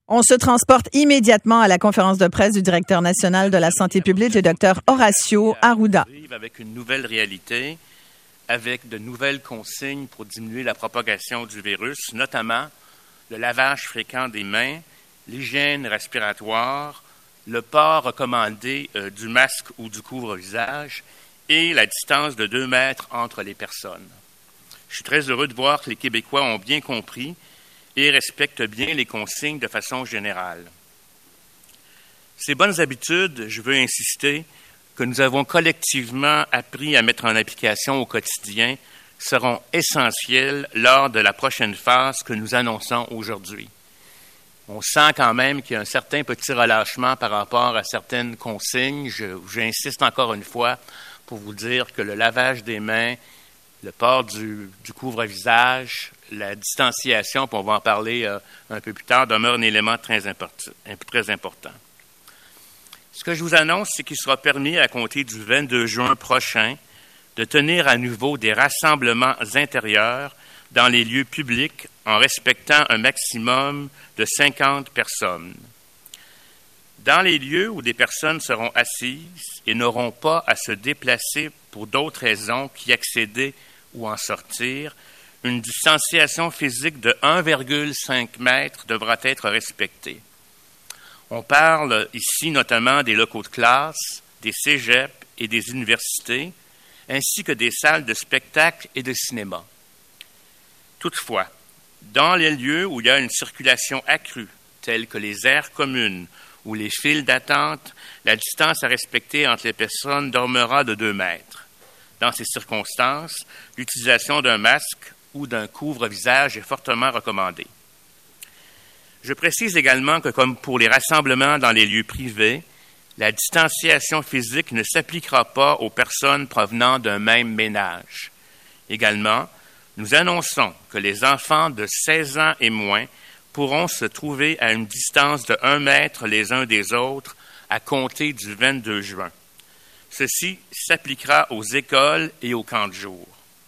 On se transporte immédiatement à la conférence de presse du directeur national de la santé publique, le Dr Horacio Arruda. Avec une nouvelle réalité, avec de nouvelles consignes pour diminuer la propagation du virus, notamment le lavage fréquent des mains, l'hygiène respiratoire, le port recommandé du masque ou du couvre-visage et la distance de 2 mètres entre les personnes. Je suis très heureux de voir que les Québécois ont bien compris et respectent bien les consignes de façon générale. Ces bonnes habitudes, je veux insister, que nous avons collectivement appris à mettre en application au quotidien, seront essentielles lors de la prochaine phase que nous annonçons aujourd'hui. On sent quand même qu'il y a un certain petit relâchement par rapport à certaines consignes. J'insiste encore une fois pour vous dire que le lavage des mains, le port du couvre-visage, la distanciation, puis on va en parler un peu plus tard, demeure un élément très important. Ce que je vous annonce, c'est qu'il sera permis à compter du 22 juin prochain de tenir à nouveau des rassemblements intérieurs dans les lieux publics en respectant un maximum de 50 personnes. Dans les lieux où des personnes seront assises et n'auront pas à se déplacer pour d'autres raisons qu'y accéder ou en sortir, une distanciation physique de 1,5 mètre devra être respectée. On parle ici notamment des locaux de classe, des cégeps et des universités, ainsi que des salles de spectacle et de cinéma. Toutefois, dans les lieux où il y a une circulation accrue, tels que les aires communes ou les files d'attente, la distance à respecter entre les personnes demeurera de 2 mètres. Dans ces circonstances, l'utilisation d'un masque ou d'un couvre-visage est fortement recommandée. Je précise également que, comme pour les rassemblements dans les lieux privés, la distanciation physique ne s'appliquera pas aux personnes provenant d'un même ménage. Également, nous annonçons que les enfants de 16 ans et moins pourront se trouver à une distance de 1 mètre les uns des autres à compter du 22 juin. Ceci s'appliquera aux écoles et aux camps de jour.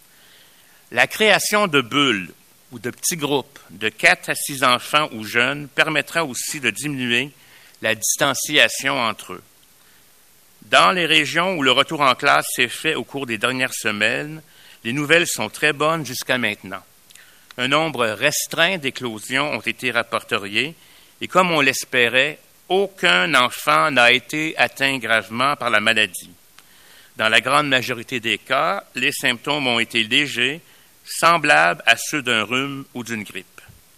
La création de bulles ou de petits groupes de 4 à 6 enfants ou jeunes permettra aussi de diminuer la distanciation entre eux. Dans les régions où le retour en classe s'est fait au cours des dernières semaines, les nouvelles sont très bonnes jusqu'à maintenant. Un nombre restreint d'éclosions ont été rapportées et, comme on l'espérait, aucun enfant n'a été atteint gravement par la maladie. Dans la grande majorité des cas, les symptômes ont été légers, semblables à ceux d'un rhume ou d'une grippe.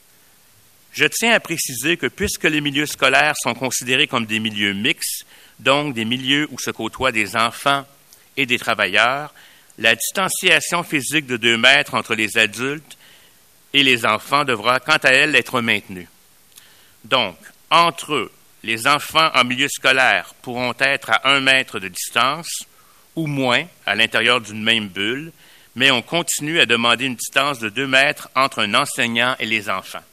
Je tiens à préciser que puisque les milieux scolaires sont considérés comme des milieux mixtes, donc des milieux où se côtoient des enfants et des travailleurs, la distanciation physique de 2 mètres entre les adultes et les enfants devra, quant à elle, être maintenue. Donc, entre eux, les enfants en milieu scolaire pourront être à 1 mètre de distance ou moins à l'intérieur d'une même bulle, mais on continue à demander une distance de 2 mètres entre un enseignant et les enfants.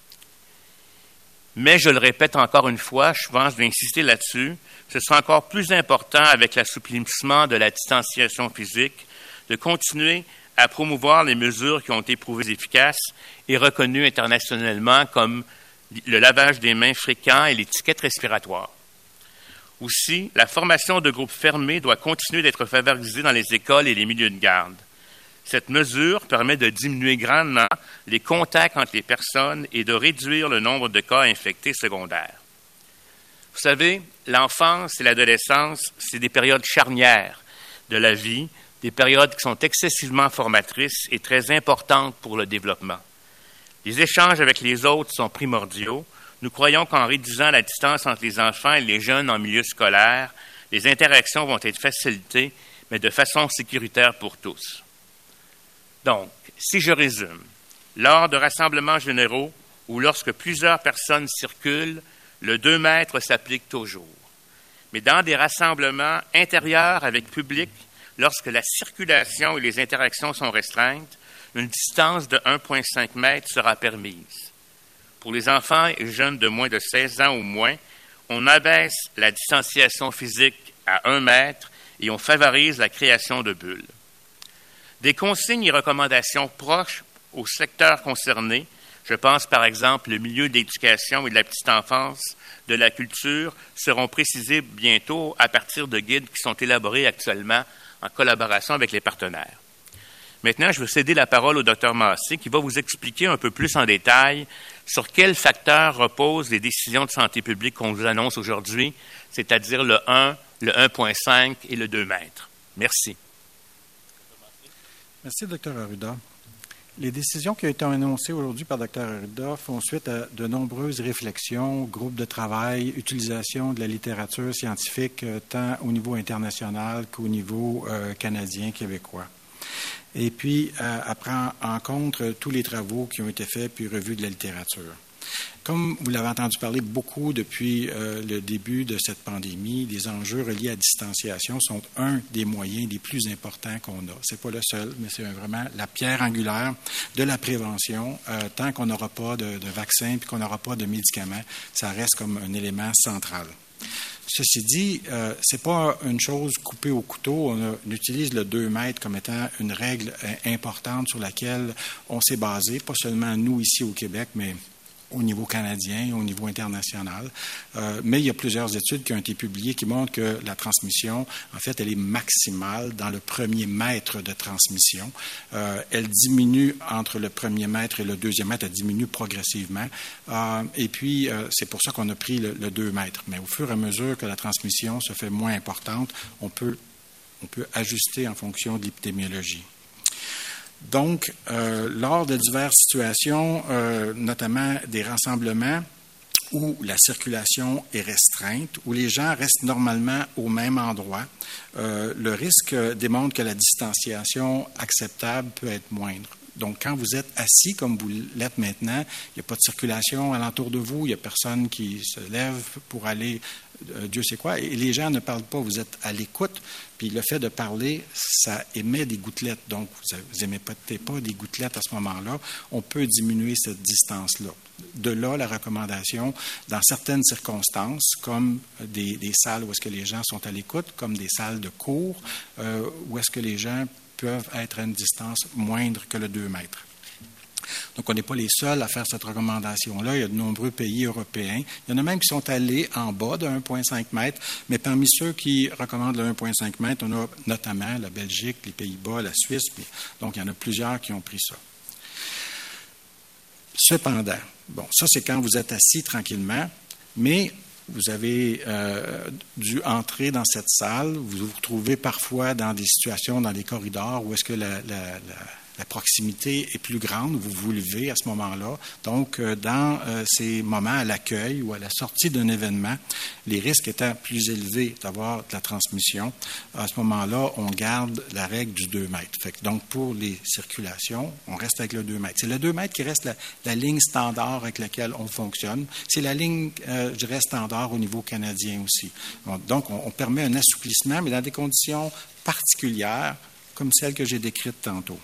Mais je le répète encore une fois, je pense d'insister là-dessus, ce sera encore plus important avec l'assouplissement de la distanciation physique de continuer à promouvoir les mesures qui ont été prouvées efficaces et reconnues internationalement comme le lavage des mains fréquent et l'étiquette respiratoire. Aussi, la formation de groupes fermés doit continuer d'être favorisée dans les écoles et les milieux de garde. Cette mesure permet de diminuer grandement les contacts entre les personnes et de réduire le nombre de cas infectés secondaires. Vous savez, l'enfance et l'adolescence, c'est des périodes charnières de la vie, des périodes qui sont excessivement formatrices et très importantes pour le développement. Les échanges avec les autres sont primordiaux. Nous croyons qu'en réduisant la distance entre les enfants et les jeunes en milieu scolaire, les interactions vont être facilitées, mais de façon sécuritaire pour tous. Donc, si je résume, lors de rassemblements généraux ou lorsque plusieurs personnes circulent, le 2 mètres s'applique toujours. Mais dans des rassemblements intérieurs avec public, lorsque la circulation et les interactions sont restreintes, une distance de 1,5 mètre sera permise. Pour les enfants et jeunes de moins de 16 ans ou moins, on abaisse la distanciation physique à 1 mètre et on favorise la création de bulles. Des consignes et recommandations proches aux secteurs concernés Je pense, par exemple, le milieu de l'éducation et de la petite enfance, de la culture, seront précisés bientôt à partir de guides qui sont élaborés actuellement en collaboration avec les partenaires. Maintenant, je vais céder la parole au Dr Massé qui va vous expliquer un peu plus en détail sur quels facteurs reposent les décisions de santé publique qu'on vous annonce aujourd'hui, c'est-à-dire le 1, le 1,5 et le 2 mètres. Merci. Merci, Dr Arruda. Les décisions qui ont été annoncées aujourd'hui par Dr Arruda font suite à de nombreuses réflexions, groupes de travail, utilisation de la littérature scientifique tant au niveau international qu'au niveau canadien, québécois. Et puis, elle prend en compte tous les travaux qui ont été faits puis revue de la littérature. Comme vous l'avez entendu parler beaucoup depuis le début de cette pandémie, les enjeux reliés à la distanciation sont un des moyens les plus importants qu'on a. Ce n'est pas le seul, mais c'est vraiment la pierre angulaire de la prévention. Tant qu'on n'aura pas de vaccin puis qu'on n'aura pas de médicaments, ça reste comme un élément central. Ceci dit, c'est pas une chose coupée au couteau. On utilise le 2 mètres comme étant une règle importante sur laquelle on s'est basé, pas seulement nous ici au Québec, mais au niveau canadien, au niveau international. Mais il y a plusieurs études qui ont été publiées qui montrent que la transmission, en fait, elle est maximale dans le premier mètre de transmission. Elle diminue entre le premier mètre et le deuxième mètre, elle diminue progressivement. Et puis, c'est pour ça qu'on a pris le 2 mètres. Mais au fur et à mesure que la transmission se fait moins importante, on peut ajuster en fonction de l'épidémiologie. Donc, lors de diverses situations, notamment des rassemblements où la circulation est restreinte, où les gens restent normalement au même endroit, le risque démontre que la distanciation acceptable peut être moindre. Donc, quand vous êtes assis comme vous l'êtes maintenant, il n'y a pas de circulation alentour de vous, il n'y a personne qui se lève pour aller Dieu sait quoi, et les gens ne parlent pas, vous êtes à l'écoute, puis le fait de parler, ça émet des gouttelettes, donc vous n'émettez pas des gouttelettes à ce moment-là, on peut diminuer cette distance-là. De là, la recommandation, dans certaines circonstances, comme des salles où est-ce que les gens sont à l'écoute, comme des salles de cours, où est-ce que les gens peuvent être à une distance moindre que le 2 mètres. Donc, on n'est pas les seuls à faire cette recommandation-là. Il y a de nombreux pays européens. Il y en a même qui sont allés en bas de 1,5 mètre, mais parmi ceux qui recommandent le 1,5 mètre, on a notamment la Belgique, les Pays-Bas, la Suisse. Donc, il y en a plusieurs qui ont pris ça. Cependant, bon, ça, c'est quand vous êtes assis tranquillement, mais vous avez dû entrer dans cette salle. Vous vous retrouvez parfois dans des situations, dans des corridors où est-ce que la proximité est plus grande, vous vous levez à ce moment-là. Donc, dans ces moments à l'accueil ou à la sortie d'un événement, les risques étant plus élevés d'avoir de la transmission, à ce moment-là, on garde la règle du 2 mètres. Donc, pour les circulations, on reste avec le 2 mètres. C'est le 2 mètres qui reste la ligne standard avec laquelle on fonctionne. C'est la ligne, je dirais, standard au niveau canadien aussi. Donc, on permet un assouplissement, mais dans des conditions particulières, comme celles que j'ai décrites tantôt.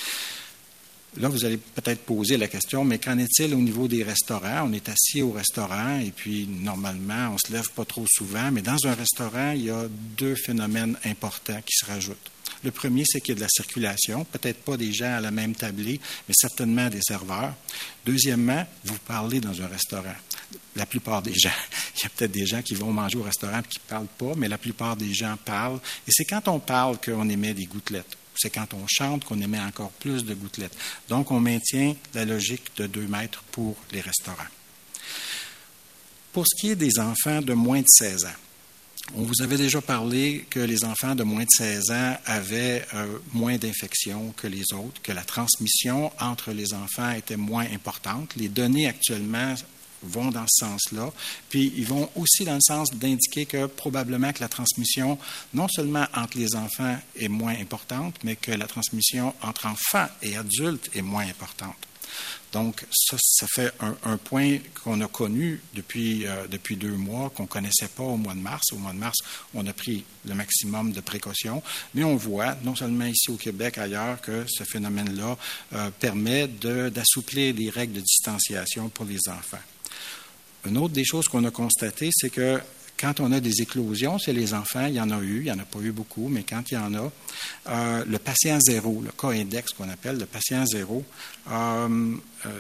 Là, vous allez peut-être poser la question, mais qu'en est-il au niveau des restaurants? On est assis au restaurant et puis, normalement, on ne se lève pas trop souvent, mais dans un restaurant, il y a 2 phénomènes importants qui se rajoutent. Le premier, c'est qu'il y a de la circulation, peut-être pas des gens à la même tablée, mais certainement des serveurs. Deuxièmement, vous parlez dans un restaurant. La plupart des gens, il y a peut-être des gens qui vont manger au restaurant et qui ne parlent pas, mais la plupart des gens parlent. Et c'est quand on parle qu'on émet des gouttelettes. C'est quand on chante qu'on émet encore plus de gouttelettes. Donc, on maintient la logique de 2 mètres pour les restaurants. Pour ce qui est des enfants de moins de 16 ans, on vous avait déjà parlé que les enfants de moins de 16 ans avaient moins d'infections que les autres, que la transmission entre les enfants était moins importante. Les données actuellement vont dans ce sens-là. Puis, ils vont aussi dans le sens d'indiquer que probablement que la transmission, non seulement entre les enfants est moins importante, mais que la transmission entre enfants et adultes est moins importante. Donc, ça fait un point qu'on a connu depuis 2 mois, qu'on ne connaissait pas au mois de mars. Au mois de mars, on a pris le maximum de précautions, mais on voit, non seulement ici au Québec, ailleurs, que ce phénomène-là permet d'assouplir les règles de distanciation pour les enfants. Une autre des choses qu'on a constatées, c'est que quand on a des éclosions, c'est les enfants, il y en a eu, il n'y en a pas eu beaucoup, mais quand il y en a, le patient zéro, le cas index qu'on appelle le patient zéro,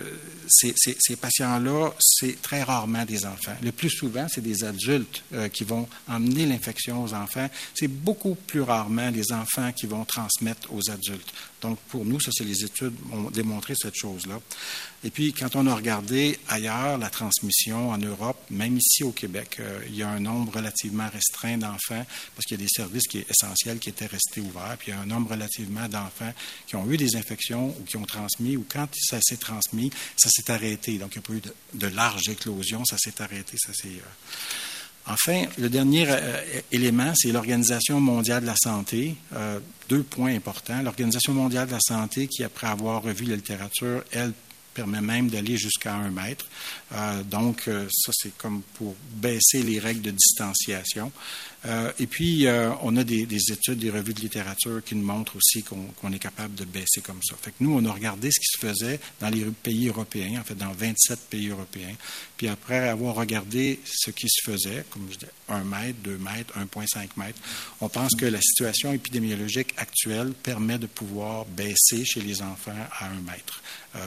ces patients-là, c'est très rarement des enfants. Le plus souvent, c'est des adultes qui vont emmener l'infection aux enfants. C'est beaucoup plus rarement les enfants qui vont transmettre aux adultes. Donc, pour nous, ça, c'est les études ont démontré cette chose-là. Et puis, quand on a regardé ailleurs la transmission en Europe, même ici au Québec, il y a un nombre relativement restreint d'enfants, parce qu'il y a des services qui sont essentiels qui étaient restés ouverts, puis il y a un nombre relativement d'enfants qui ont eu des infections ou qui ont transmis, ou quand ça s'est transmis, ça s'est arrêté. Donc, il n'y a pas eu de large éclosion, ça s'est arrêté. Enfin, le dernier élément, c'est l'Organisation mondiale de la santé. 2 points importants. L'Organisation mondiale de la santé, qui, après avoir revu la littérature, elle permet même d'aller jusqu'à 1 mètre. Donc, ça, c'est comme pour baisser les règles de distanciation. Et puis, on a des études, des revues de littérature qui nous montrent aussi qu'on est capable de baisser comme ça. Fait que nous, on a regardé ce qui se faisait dans les pays européens, en fait, dans 27 pays européens. Puis après avoir regardé ce qui se faisait, comme je dis, 1 mètre, 2 mètres, 1,5 mètres, on pense que la situation épidémiologique actuelle permet de pouvoir baisser chez les enfants à 1 mètre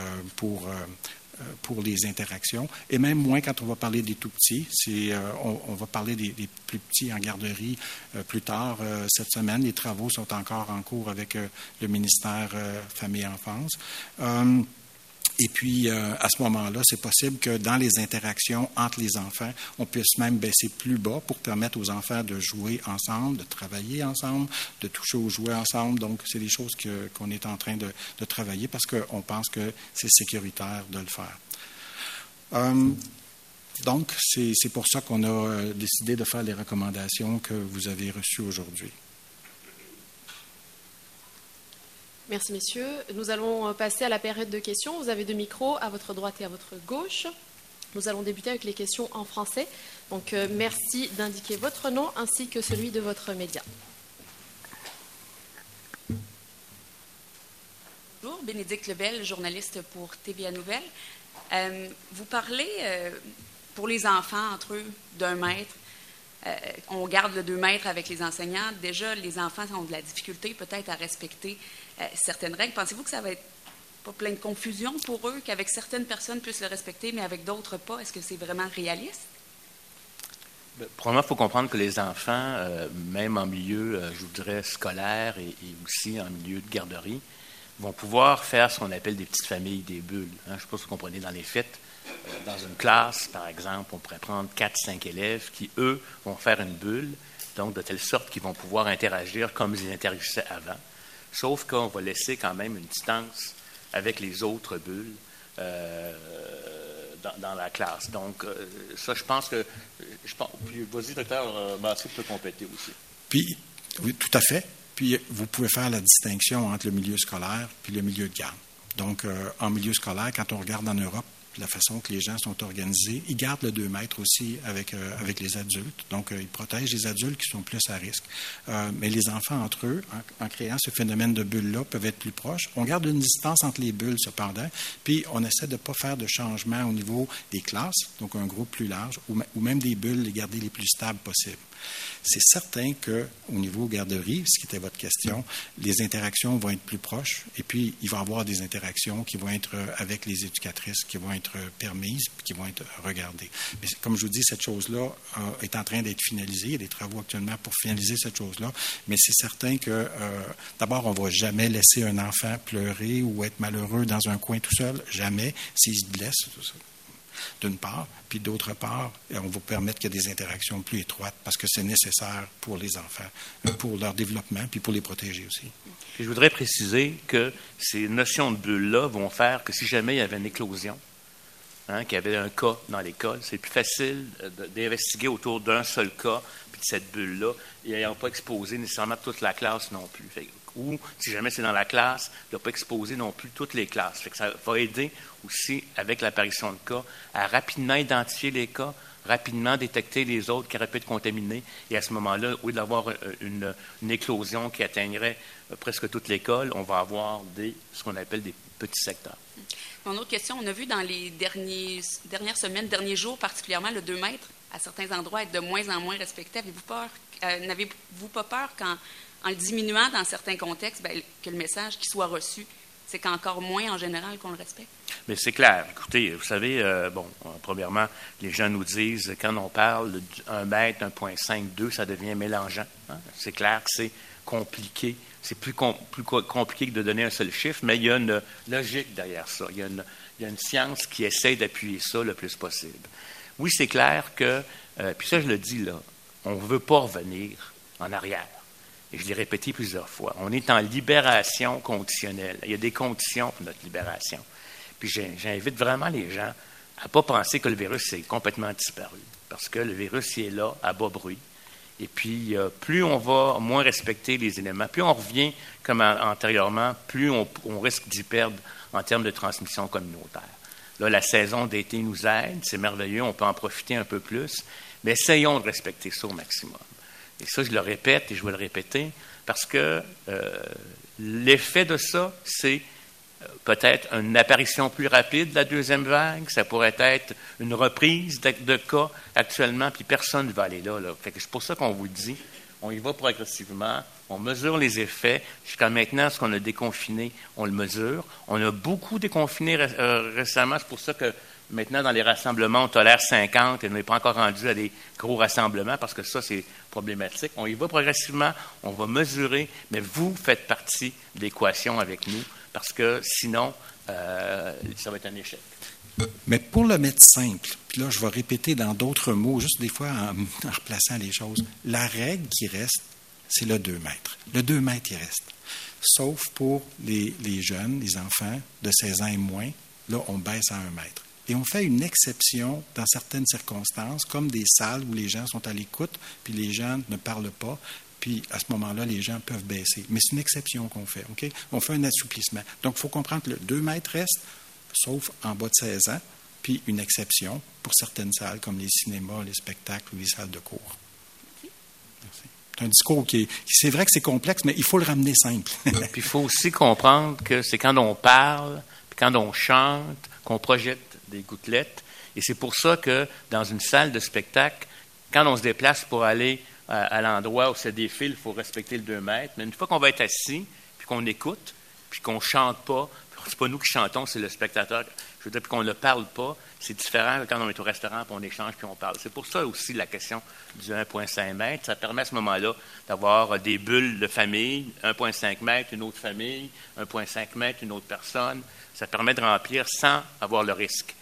pour les interactions, et même moins quand on va parler des tout-petits. On va parler des plus petits en garderie plus tard cette semaine. Les travaux sont encore en cours avec le ministère Famille et Enfance. Et puis, à ce moment-là, c'est possible que dans les interactions entre les enfants, on puisse même baisser plus bas pour permettre aux enfants de jouer ensemble, de travailler ensemble, de toucher aux jouets ensemble. Donc, c'est des choses qu'on est en train de travailler parce qu'on pense que c'est sécuritaire de le faire. Donc, c'est pour ça qu'on a décidé de faire les recommandations que vous avez reçues aujourd'hui. Merci, messieurs. Nous allons passer à la période de questions. Vous avez 2 micros à votre droite et à votre gauche. Nous allons débuter avec les questions en français. Donc, merci d'indiquer votre nom ainsi que celui de votre média. Bonjour, Bénédicte Lebel, journaliste pour TVA Nouvelles. Vous parlez, pour les enfants, entre eux, d'1 mètre. On garde le 2 mètres avec les enseignants. Déjà, les enfants ont de la difficulté peut-être à respecter certaines règles. Pensez-vous que ça va être pas plein de confusion pour eux, qu'avec certaines personnes puissent le respecter, mais avec d'autres pas? Est-ce que c'est vraiment réaliste? Probablement, il faut comprendre que les enfants, même en milieu, je vous dirais, scolaire et aussi en milieu de garderie, vont pouvoir faire ce qu'on appelle des petites familles, des bulles. Je ne sais pas si vous comprenez, dans les fêtes, dans une classe, par exemple, on pourrait prendre 4-5 élèves qui, eux, vont faire une bulle, donc de telle sorte qu'ils vont pouvoir interagir comme ils interagissaient avant, sauf qu'on va laisser quand même une distance avec les autres bulles dans la classe. Donc, ça, je pense que... Vas-y, docteur Massé peut compléter aussi. Puis, oui, tout à fait. Puis, vous pouvez faire la distinction entre le milieu scolaire puis le milieu de garde. Donc, en milieu scolaire, quand on regarde en Europe, la façon que les gens sont organisés, ils gardent le 2 mètres aussi avec les adultes. Donc, ils protègent les adultes qui sont plus à risque. Mais les enfants entre eux, en créant ce phénomène de bulle-là, peuvent être plus proches. On garde une distance entre les bulles, cependant, puis on essaie de ne pas faire de changement au niveau des classes, donc un groupe plus large, ou même des bulles, les garder les plus stables possibles. C'est certain qu'au niveau garderie, ce qui était votre question, les interactions vont être plus proches et puis il va y avoir des interactions qui vont être avec les éducatrices, qui vont être permises puis qui vont être regardées. Mais comme je vous dis, cette chose-là est en train d'être finalisée. Il y a des travaux actuellement pour finaliser cette chose-là. Mais c'est certain que, d'abord, on ne va jamais laisser un enfant pleurer ou être malheureux dans un coin tout seul. Jamais. S'il se blesse, tout ça. D'une part, puis d'autre part, on va permettre qu'il y ait des interactions plus étroites parce que c'est nécessaire pour les enfants, pour leur développement, puis pour les protéger aussi. Puis je voudrais préciser que ces notions de bulles-là vont faire que si jamais il y avait une éclosion, qu'il y avait un cas dans l'école, c'est plus facile d'investiguer autour d'un seul cas, puis de cette bulle-là, et n'ayant pas exposé nécessairement toute la classe non plus. Ou, si jamais c'est dans la classe, de ne pas exposer non plus toutes les classes. Fait que ça va aider aussi, avec l'apparition de cas, à rapidement identifier les cas, rapidement détecter les autres qui auraient pu être contaminés. Et à ce moment-là, au lieu d'avoir une éclosion qui atteindrait presque toute l'école, on va avoir ce qu'on appelle des petits secteurs. Mon autre question, on a vu dans les dernières semaines, derniers jours particulièrement, le 2 mètres, à certains endroits, être de moins en moins respecté. N'avez-vous pas peur qu'en le diminuant dans certains contextes, que le message qui soit reçu, c'est qu'encore moins en général qu'on le respecte? Mais c'est clair. Écoutez, vous savez, premièrement, les gens nous disent, quand on parle d'1 mètre, 1,5, 2, ça devient mélangeant. Hein? C'est clair que c'est compliqué. C'est plus compliqué que de donner un seul chiffre, mais il y a une logique derrière ça. Il y a une science qui essaie d'appuyer ça le plus possible. Oui, c'est clair que, puis ça je le dis là, on ne veut pas revenir en arrière. Et je l'ai répété plusieurs fois. On est en libération conditionnelle. Il y a des conditions pour notre libération. Puis j'invite vraiment les gens à ne pas penser que le virus est complètement disparu. Parce que le virus, il est là, à bas bruit. Et puis, plus on va moins respecter les éléments, plus on revient comme antérieurement, plus on risque d'y perdre en termes de transmission communautaire. Là, la saison d'été nous aide, c'est merveilleux, on peut en profiter un peu plus, mais essayons de respecter ça au maximum. Et ça, je le répète et je vais le répéter, parce que l'effet de ça, c'est peut-être une apparition plus rapide de la deuxième vague, ça pourrait être une reprise de cas actuellement, puis personne ne va aller là. Fait que c'est pour ça qu'on vous le dit, on y va progressivement, on mesure les effets. Jusqu'à maintenant, ce qu'on a déconfiné, on le mesure. On a beaucoup déconfiné récemment, c'est pour ça que maintenant, dans les rassemblements, on tolère 50 et on n'est pas encore rendu à des gros rassemblements parce que ça, c'est problématique. On y va progressivement, on va mesurer, mais vous faites partie de l'équation avec nous parce que sinon, ça va être un échec. Mais pour le mettre simple, puis là, je vais répéter dans d'autres mots, juste des fois en replaçant les choses, la règle qui reste, c'est le 2 mètres. Le 2 mètres, il reste. Sauf pour les jeunes, les enfants de 16 ans et moins, là, on baisse à 1 mètre. Et on fait une exception dans certaines circonstances, comme des salles où les gens sont à l'écoute, puis les gens ne parlent pas, puis à ce moment-là, les gens peuvent baisser. Mais c'est une exception qu'on fait, OK? On fait un assouplissement. Donc, il faut comprendre que le 2 mètres reste, sauf en bas de 16 ans, puis une exception pour certaines salles, comme les cinémas, les spectacles ou les salles de cours. Merci. C'est un discours c'est vrai que c'est complexe, mais il faut le ramener simple. Puis il faut aussi comprendre que c'est quand on parle, puis quand on chante, qu'on projette des gouttelettes. Et c'est pour ça que dans une salle de spectacle, quand on se déplace pour aller à l'endroit où ça défile, il faut respecter le 2 mètres. Mais une fois qu'on va être assis, puis qu'on écoute, puis qu'on ne chante pas, c'est pas nous qui chantons, c'est le spectateur. Je veux dire, puis qu'on ne parle pas, c'est différent quand on est au restaurant, puis on échange, puis on parle. C'est pour ça aussi la question du 1,5 mètre. Ça permet à ce moment-là d'avoir des bulles de famille, 1,5 mètre, une autre famille, 1,5 mètre, une autre personne. Ça permet de remplir sans avoir le risque.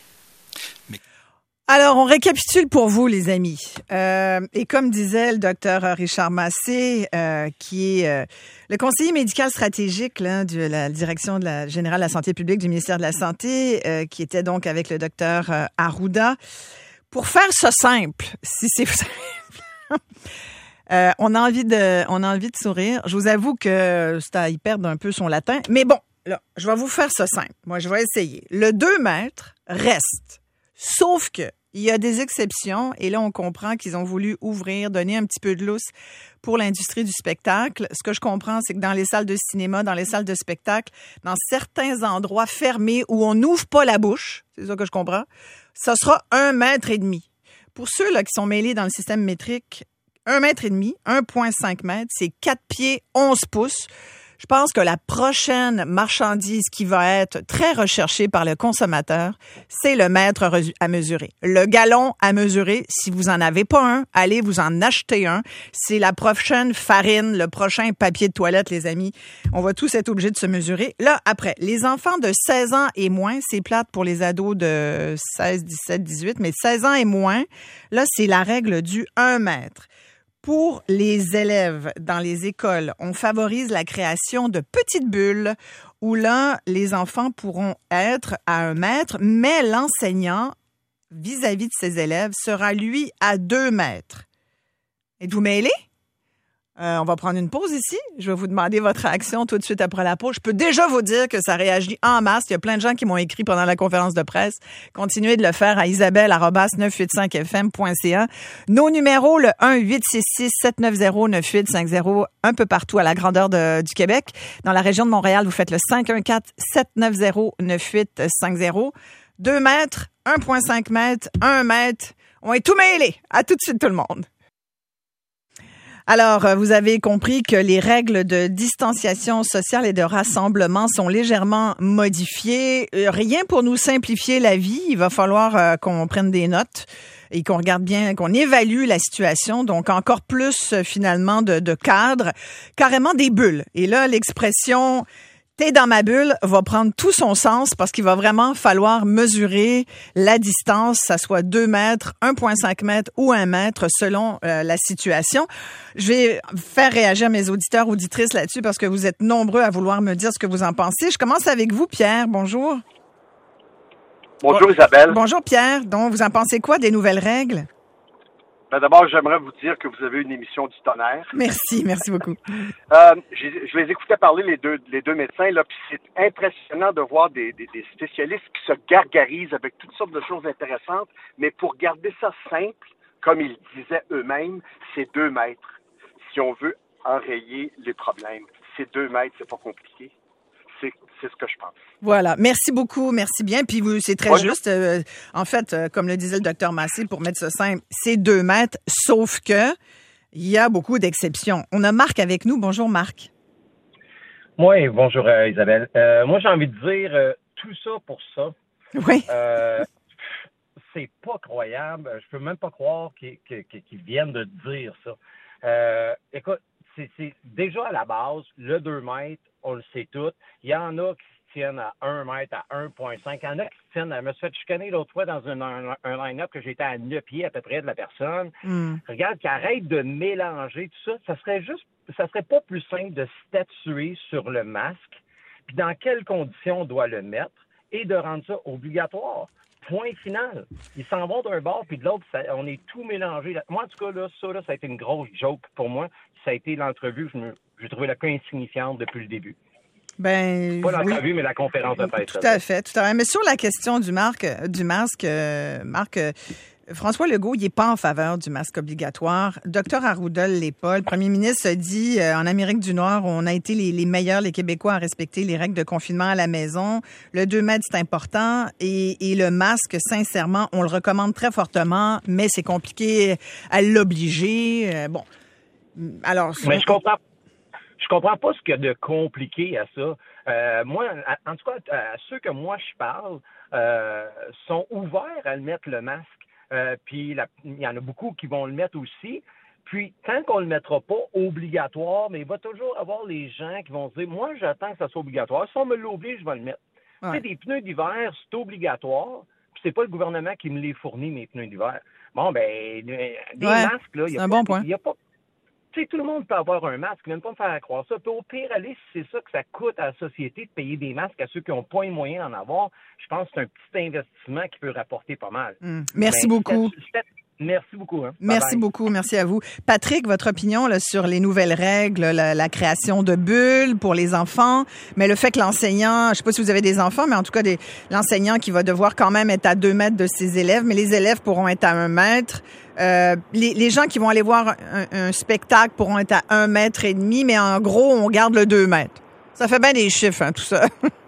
Alors, on récapitule pour vous, les amis. Et comme disait le docteur Richard Massé, qui est le conseiller médical stratégique là, de la direction de la générale de la santé publique du ministère de la Santé, qui était donc avec le docteur Arruda, pour faire ça simple, si c'est simple, on a envie de sourire. Je vous avoue que c'est à y perdre un peu son latin, mais bon, là, je vais vous faire ça simple. Moi, je vais essayer. Le 2 mètres reste, sauf que il y a des exceptions et là, on comprend qu'ils ont voulu ouvrir, donner un petit peu de lousse pour l'industrie du spectacle. Ce que je comprends, c'est que dans les salles de cinéma, dans les salles de spectacle, dans certains endroits fermés où on n'ouvre pas la bouche, c'est ça que je comprends, ça sera 1,5 mètre. Pour ceux là qui sont mêlés dans le système métrique, 1,5 mètre, 1,5 mètres, c'est 4 pieds, 11 pouces. Je pense que la prochaine marchandise qui va être très recherchée par le consommateur, c'est le mètre à mesurer. Le gallon à mesurer, si vous en avez pas un, allez vous en acheter un. C'est la prochaine farine, le prochain papier de toilette, les amis. On va tous être obligés de se mesurer. Là, après, les enfants de 16 ans et moins, c'est plate pour les ados de 16, 17, 18, mais 16 ans et moins, là, c'est la règle du 1 mètre. Pour les élèves dans les écoles, on favorise la création de petites bulles où là, les enfants pourront être à 1 mètre, mais l'enseignant, vis-à-vis de ses élèves, sera, lui, à 2 mètres. Êtes-vous mêlés? On va prendre une pause ici. Je vais vous demander votre réaction tout de suite après la pause. Je peux déjà vous dire que ça réagit en masse. Il y a plein de gens qui m'ont écrit pendant la conférence de presse. Continuez de le faire à isabelle@985fm.ca. Nos numéros, le 1-866-790-9850, un peu partout à la grandeur du Québec. Dans la région de Montréal, vous faites le 514-790-9850. 2 mètres, 1,5 mètre, 1 mètre. On est tout mêlés. À tout de suite, tout le monde. Alors, vous avez compris que les règles de distanciation sociale et de rassemblement sont légèrement modifiées. Rien pour nous simplifier la vie. Il va falloir qu'on prenne des notes et qu'on regarde bien, qu'on évalue la situation. Donc, encore plus, finalement, de cadres, carrément des bulles. Et là, l'expression « t'es dans ma bulle » va prendre tout son sens parce qu'il va vraiment falloir mesurer la distance, ça soit 2 mètres, 1,5 mètres ou 1 mètre selon la situation. Je vais faire réagir mes auditeurs, auditrices là-dessus parce que vous êtes nombreux à vouloir me dire ce que vous en pensez. Je commence avec vous, Pierre. Bonjour. Bonjour Isabelle. Bonjour Pierre. Donc, vous en pensez quoi des nouvelles règles? Ben, d'abord, j'aimerais vous dire que vous avez une émission du tonnerre. Merci beaucoup. Je les écoutais parler les deux médecins là, puis c'est impressionnant de voir des spécialistes qui se gargarisent avec toutes sortes de choses intéressantes, mais pour garder ça simple, comme ils disaient eux-mêmes, c'est 2 mètres. Si on veut enrayer les problèmes, c'est 2 mètres, c'est pas compliqué. C'est ce que je pense. Voilà. Merci beaucoup. Merci bien. Puis c'est très juste. En fait, comme le disait le docteur Massé, pour mettre ça simple, c'est 2 mètres, sauf que il y a beaucoup d'exceptions. On a Marc avec nous. Bonjour, Marc. Oui, bonjour, Isabelle. Moi, j'ai envie de dire tout ça pour ça. Oui. C'est pas croyable. Je peux même pas croire qu'ils viennent de dire ça. Écoute, c'est déjà à la base, le 2 mètres, on le sait tous. Il y en a qui se tiennent à 1 mètre, à 1,5. Il y en a qui se tiennent, je me suis fait chicaner l'autre fois dans un line-up que j'étais à 9 pieds à peu près de la personne. Regarde, qui arrête de mélanger tout ça. Ça serait pas plus simple de statuer sur le masque, puis dans quelles conditions on doit le mettre, et de rendre ça obligatoire. Point final. Ils s'en vont d'un bord, puis de l'autre, on est tout mélangé. Moi, en tout cas, ça a été une grosse joke pour moi. Ça a été l'entrevue, j'ai trouvé la cas insignifiante depuis le début. Ben, pas l'entrevue, mais la conférence de presse. Tout à fait. Mais sur la question du masque, Marc, François Legault, il n'est pas en faveur du masque obligatoire. Dr Arruda l'est pas. Le premier ministre a dit, en Amérique du Nord, on a été les meilleurs, les Québécois, à respecter les règles de confinement à la maison. Le 2 mètres, c'est important. Et le masque, sincèrement, on le recommande très fortement, mais c'est compliqué à l'obliger. Bon. Alors, mais je comprends pas ce qu'il y a de compliqué à ça. Moi, en tout cas, ceux que moi je parle sont ouverts à le mettre le masque. Puis il y en a beaucoup qui vont le mettre aussi. Puis tant qu'on le mettra pas obligatoire, mais il va toujours avoir les gens qui vont se dire, moi j'attends que ça soit obligatoire. Si on me l'oblige, je vais le mettre. Ouais. Tu sais, des pneus d'hiver, c'est obligatoire. Puis c'est pas le gouvernement qui me les fournit, mes pneus d'hiver. Bon, ben, des masques, là, il y a bon point. Il y a pas. Tu sais, tout le monde peut avoir un masque, même pas me faire croire ça. Puis au pire, aller, si c'est ça que ça coûte à la société de payer des masques à ceux qui n'ont pas les moyens d'en avoir, je pense que c'est un petit investissement qui peut rapporter pas mal. Merci beaucoup. Merci beaucoup. Hein. Merci beaucoup. Merci à vous. Patrick, votre opinion là, sur les nouvelles règles, la création de bulles pour les enfants, mais le fait que l'enseignant, je ne sais pas si vous avez des enfants, mais en tout cas, l'enseignant qui va devoir quand même être à 2 mètres de ses élèves, mais les élèves pourront être à 1 mètre. Les gens qui vont aller voir un spectacle pourront être à 1,5 mètre, mais en gros, on garde le 2 mètres. Ça fait bien des chiffres, hein, tout ça.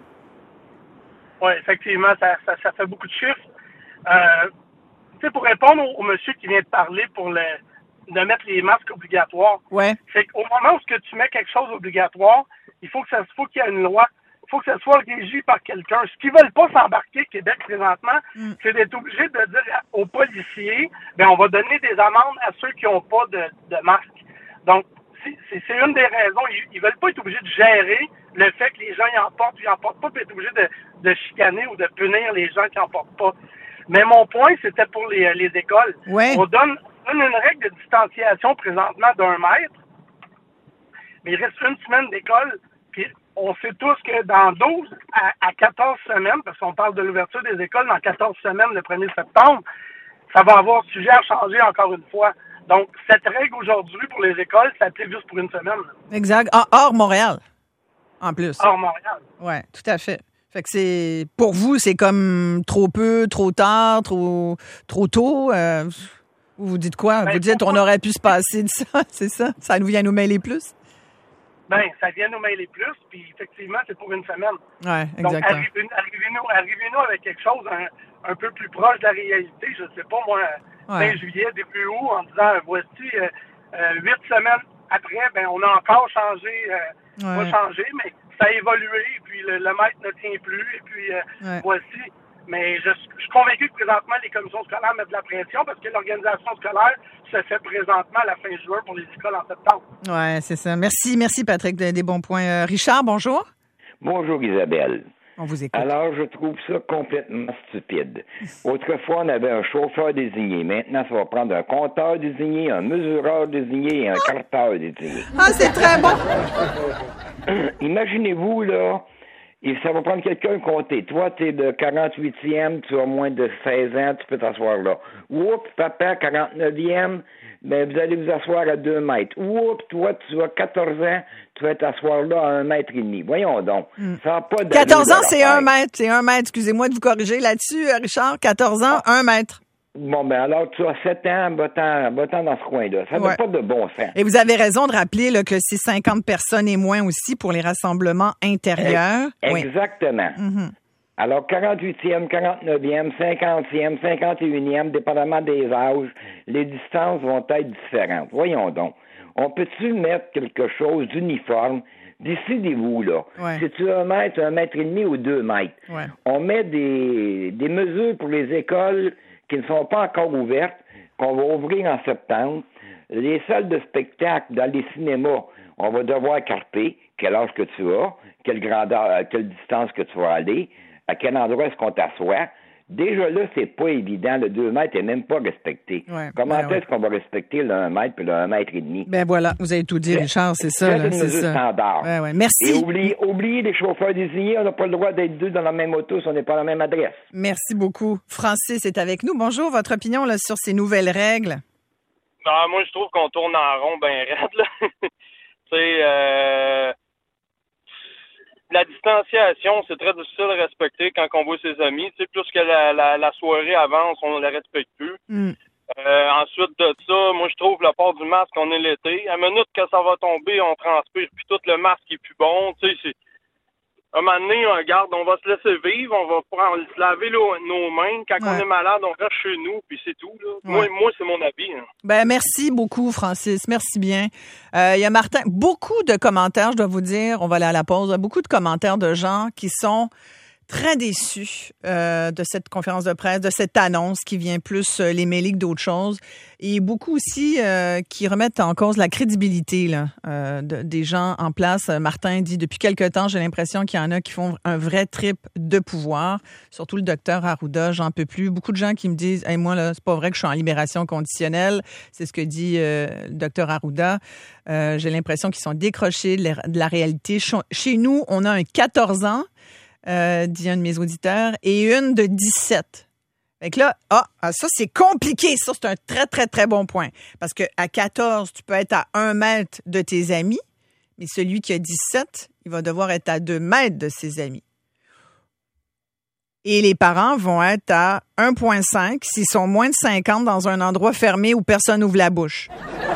Oui, effectivement, ça fait beaucoup de chiffres. Pour répondre au monsieur qui vient de parler de mettre les masques obligatoires, c'est qu'au moment où tu mets quelque chose obligatoire, il faut qu'il y ait une loi. Il faut que ça soit régi par quelqu'un. Ce qu'ils veulent pas s'embarquer, Québec, présentement, c'est d'être obligé de dire aux policiers, on va donner des amendes à ceux qui n'ont pas de masque. Donc, c'est une des raisons. Ils veulent pas être obligés de gérer le fait que les gens y en portent ou y en portent pas, puis être obligés de chicaner ou de punir les gens qui en portent pas. Mais mon point, c'était pour les écoles. Ouais. On donne une règle de distanciation présentement d'1 mètre, mais il reste une semaine d'école, puis on sait tous que dans 12 à 14 semaines, parce qu'on parle de l'ouverture des écoles dans 14 semaines le 1er septembre, ça va avoir sujet à changer encore une fois. Donc, cette règle aujourd'hui pour les écoles, ça s'applique juste pour une semaine. Exact. Hors Montréal, en plus. Hors Montréal. Oui, tout à fait. Fait que c'est, pour vous, c'est comme trop peu, trop tard, trop tôt. Vous dites quoi? Vous dites on aurait pu se passer de ça, c'est ça? Ça nous vient nous mêler plus? Ça vient nous mêler plus, puis effectivement, c'est pour une semaine. Oui, exactement. Donc, arrivez-nous avec quelque chose un peu plus proche de la réalité. Je ne sais pas, moi, fin juillet, début août, en disant, voici 8 semaines après, on a encore changé, pas changé, mais ça a évolué, et puis le maître ne tient plus, et puis voici. Mais je suis convaincu que présentement, les commissions scolaires mettent de la pression parce que l'organisation scolaire se fait présentement à la fin juin pour les écoles en septembre. Oui, c'est ça. Merci Patrick, des bons points. Richard, bonjour. Bonjour Isabelle. On vous écoute. Alors, je trouve ça complètement stupide. Autrefois, on avait un chauffeur désigné. Maintenant, ça va prendre un compteur désigné, un mesureur désigné et un carteur désigné. Ah, c'est très bon! Imaginez-vous, là, et ça va prendre quelqu'un compter. Toi, tu es de 48e, tu as moins de 16 ans, tu peux t'asseoir là. Oups, papa, 49e, vous allez vous asseoir à 2 mètres. Oups, toi, tu as 14 ans, tu vas t'asseoir là à 1,5 mètre. Voyons donc. Ça n'a pas 14 ans, c'est 1 mètre. C'est 1 mètre. Excusez-moi de vous corriger là-dessus, Richard. 14 ans, 1 mètre. Bon, alors, tu as 7 ans, va-t'en dans ce coin-là. Ça n'a pas de bon sens. Et vous avez raison de rappeler là, que c'est 50 personnes et moins aussi pour les rassemblements intérieurs. Exactement. Mm-hmm. Alors, 48e, 49e, 50e, 51e, dépendamment des âges, les distances vont être différentes. Voyons donc. On peut-tu mettre quelque chose d'uniforme? Décidez-vous, là. C'est-tu 1 mètre, 1,5 mètre ou 2 mètres? On met des mesures pour les écoles qui ne sont pas encore ouvertes, qu'on va ouvrir en septembre. Les salles de spectacle dans les cinémas, on va devoir carter quel âge que tu as, quelle grandeur, quelle distance que tu vas aller, à quel endroit est-ce qu'on t'assoit. Déjà là, c'est pas évident. Le 2 mètres n'est même pas respecté. Comment est-ce qu'on va respecter le 1 mètre puis le 1,5 mètre? Voilà, vous avez tout dit, Richard, c'est ça. C'est une mesure standard. Merci. Et oubliez les chauffeurs désignés, on n'a pas le droit d'être 2 dans la même auto si on n'est pas à la même adresse. Merci beaucoup. Francis est avec nous. Bonjour, votre opinion là, sur ces nouvelles règles? Moi, je trouve qu'on tourne en rond bien raide, là. La distanciation, c'est très difficile à respecter quand on voit ses amis. Plus que la soirée avance, on ne la respecte plus. Ensuite de ça, moi, je trouve le port du masque, on est l'été. À la minute que ça va tomber, on transpire, puis tout le masque est plus bon. À un moment donné, on va se laisser vivre, on va se laver nos mains. Quand on est malade, on reste chez nous, puis c'est tout. Là. Moi, c'est mon avis. Merci beaucoup, Francis. Merci bien. Il y a Martin. Beaucoup de commentaires, je dois vous dire, on va aller à la pause. Beaucoup de commentaires de gens qui sont très déçus de cette conférence de presse, de cette annonce qui vient plus les mêler que d'autres choses. Et beaucoup aussi qui remettent en cause la crédibilité des gens en place. Martin dit, depuis quelque temps, j'ai l'impression qu'il y en a qui font un vrai trip de pouvoir. Surtout le docteur Arruda, j'en peux plus. Beaucoup de gens qui me disent, hey, moi, là, c'est pas vrai que je suis en libération conditionnelle. C'est ce que dit le docteur Arruda. J'ai l'impression qu'ils sont décrochés de la réalité. Chez nous, on a un 14 ans. Dit un de mes auditeurs, et une de 17. Fait que là, ça, c'est compliqué. Ça, c'est un très, très, très bon point. Parce que à 14, tu peux être à 1 mètre de tes amis, mais celui qui a 17, il va devoir être à 2 mètres de ses amis. Et les parents vont être à 1,5 s'ils sont moins de 50 dans un endroit fermé où personne n'ouvre la bouche.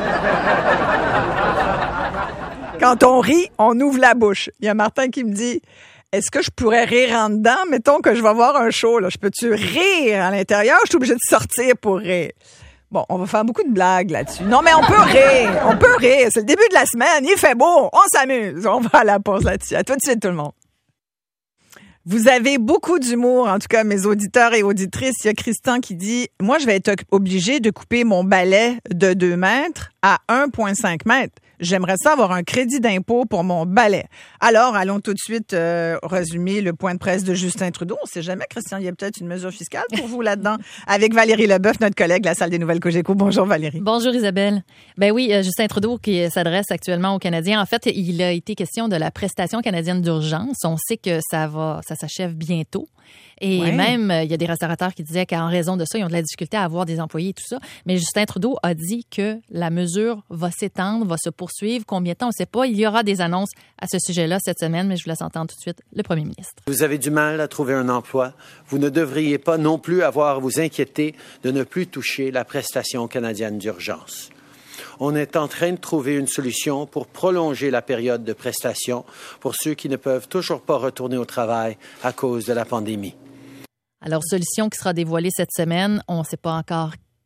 Quand on rit, on ouvre la bouche. Il y a Martin qui me dit... Est-ce que je pourrais rire en dedans? Mettons que je vais voir un show, là. Je peux-tu rire à l'intérieur? Je suis obligée de sortir pour rire. Bon, on va faire beaucoup de blagues là-dessus. Non, mais on peut rire. C'est le début de la semaine. Il fait beau. On s'amuse. On va à la pause là-dessus. À tout de suite, tout le monde. Vous avez beaucoup d'humour, en tout cas, mes auditeurs et auditrices. Il y a Christian qui dit, moi, je vais être obligé de couper mon balai de 2 mètres à 1,5 mètres. J'aimerais ça avoir un crédit d'impôt pour mon balai. Alors, allons tout de suite résumer le point de presse de Justin Trudeau. On ne sait jamais, Christian, il y a peut-être une mesure fiscale pour vous là-dedans. Avec Valérie Leboeuf, notre collègue de la Salle des Nouvelles Cogeco. Bonjour, Valérie. Bonjour, Isabelle. Ben oui, Justin Trudeau qui s'adresse actuellement aux Canadiens. En fait, il a été question de la prestation canadienne d'urgence. On sait que ça s'achève bientôt. Et même, il y a des restaurateurs qui disaient qu'en raison de ça, ils ont de la difficulté à avoir des employés et tout ça. Mais Justin Trudeau a dit que la mesure va s'étendre, va se poursuivre. Combien de temps, on ne sait pas. Il y aura des annonces à ce sujet-là cette semaine, mais je vous laisse entendre tout de suite le premier ministre. Vous avez du mal à trouver un emploi. Vous ne devriez pas non plus avoir à vous inquiéter de ne plus toucher la prestation canadienne d'urgence. On est en train de trouver une solution pour prolonger la période de prestation pour ceux qui ne peuvent toujours pas retourner au travail à cause de la pandémie. Alors, solution qui sera dévoilée cette semaine. On ne sait pas encore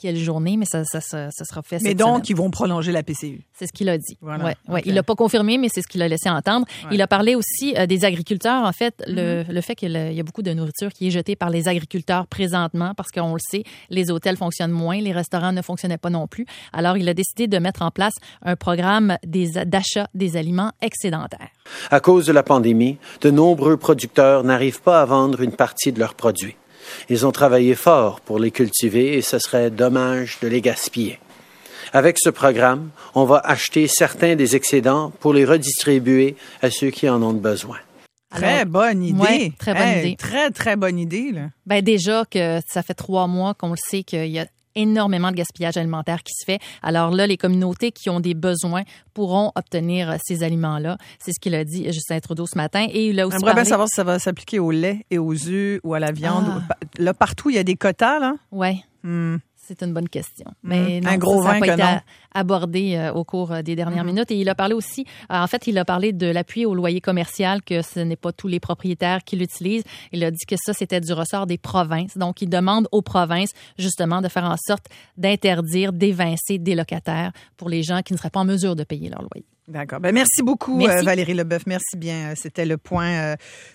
quelle journée, mais ça sera fait cette Mais donc, semaine. ils vont prolonger la PCU. C'est ce qu'il a dit. Voilà. Ouais. Okay. Il l'a pas confirmé, mais c'est ce qu'il a laissé entendre. Ouais. Il a parlé aussi des agriculteurs. En fait, le fait qu'il y a beaucoup de nourriture qui est jetée par les agriculteurs présentement, parce qu'on le sait, les hôtels fonctionnent moins, les restaurants ne fonctionnaient pas non plus. Alors, il a décidé de mettre en place un programme d'achat des aliments excédentaires. À cause de la pandémie, de nombreux producteurs n'arrivent pas à vendre une partie de leurs produits. Ils ont travaillé fort pour les cultiver et ce serait dommage de les gaspiller. Avec ce programme, on va acheter certains des excédents pour les redistribuer à ceux qui en ont besoin. Très bonne idée. Ouais, très bonne idée. Très, très bonne idée. Là. Ben déjà que ça fait 3 mois qu'on le sait qu'il y a énormément de gaspillage alimentaire qui se fait. Alors là, les communautés qui ont des besoins pourront obtenir ces aliments-là. C'est ce qu'il a dit Justin Trudeau ce matin. Et il a aussi J'aimerais parlé... bien savoir si ça va s'appliquer au lait et aux œufs ou à la viande. Là, partout, il y a des quotas, là. Oui. C'est une bonne question. Mais non, un gros ça n'a vin pas que été non. abordé au cours des dernières minutes. Et il a parlé aussi, en fait, il a parlé de l'appui au loyer commercial, que ce n'est pas tous les propriétaires qui l'utilisent. Il a dit que ça, c'était du ressort des provinces. Donc, il demande aux provinces, justement, de faire en sorte d'interdire, d'évincer des locataires pour les gens qui ne seraient pas en mesure de payer leur loyer. D'accord. Ben, merci beaucoup, Merci. Valérie Leboeuf. Merci bien. C'était le point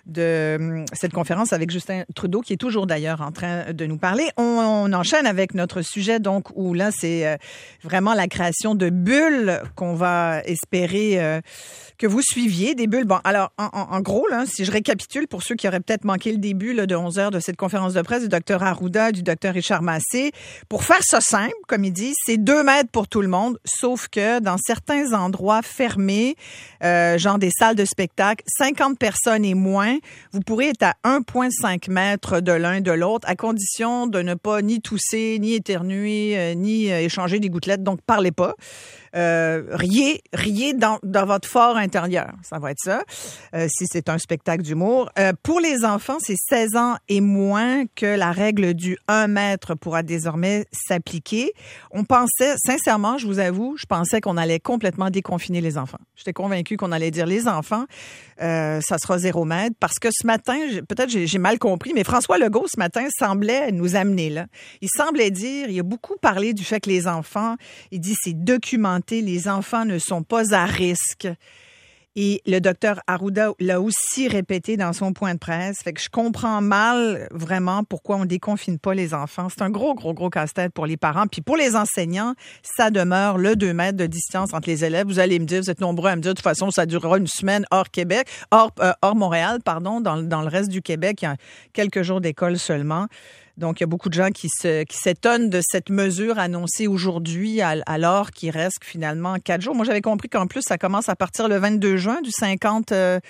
de cette conférence avec Justin Trudeau, qui est toujours d'ailleurs en train de nous parler. On enchaîne avec notre sujet, donc, où là, c'est vraiment la création de bulles qu'on va espérer que vous suiviez. Des bulles. Bon, alors, en gros, là, si je récapitule pour ceux qui auraient peut-être manqué le début là, de 11 heures de cette conférence de presse du Dr Arruda, du Dr Richard Massé, pour faire ça simple, comme il dit, c'est 2 mètres pour tout le monde, sauf que dans certains endroits fermés, genre des salles de spectacle, 50 personnes et moins, vous pourrez être à 1,5 mètres de l'un de l'autre, à condition de ne pas ni tousser, ni éternuer, ni échanger des gouttelettes. Donc, parlez pas. Riez dans votre fort intérieur. Ça va être ça, si c'est un spectacle d'humour. Pour les enfants, c'est 16 ans et moins que la règle du 1 mètre pourra désormais s'appliquer. On pensait, sincèrement, je vous avoue, je pensais qu'on allait complètement déconfiner les enfants. J'étais convaincue qu'on allait dire les enfants, ça sera 0 mètre, parce que ce matin, peut-être j'ai mal compris, mais François Legault, ce matin, semblait nous amener là. Il semblait dire, il a beaucoup parlé du fait que les enfants, il dit c'est documenté, les enfants ne sont pas à risque. Et le docteur Arruda l'a aussi répété dans son point de presse. Fait que je comprends mal vraiment pourquoi on déconfine pas les enfants. C'est un gros casse-tête pour les parents. Puis pour les enseignants, ça demeure le 2 mètres de distance entre les élèves. Vous allez me dire, vous êtes nombreux à me dire, de toute façon, ça durera une semaine hors Québec, hors Montréal, pardon, dans le reste du Québec. Il y a quelques jours d'école seulement. Donc, il y a beaucoup de gens qui s'étonnent de cette mesure annoncée aujourd'hui, alors qu'il reste finalement 4 jours. Moi, j'avais compris qu'en plus, ça commence à partir le 22 juin, du 50